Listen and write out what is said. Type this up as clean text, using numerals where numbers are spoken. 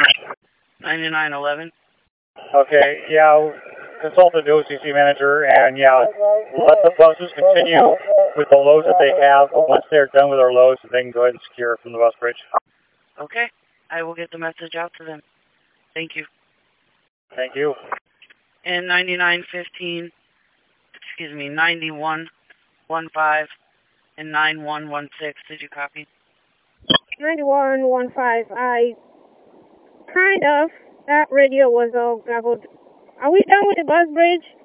9911. Okay, yeah, consulted the OCC manager, and yeah, let the buses continue with the loads that they have. Once they're done with their loads, they can go ahead and secure from the bus bridge. Okay, I will get the message out to them. Thank you. Thank you. And 9115, 9115 and 9116. Did you copy? 9115. Kind of. That radio was all gobbled. Are we done with the bus bridge?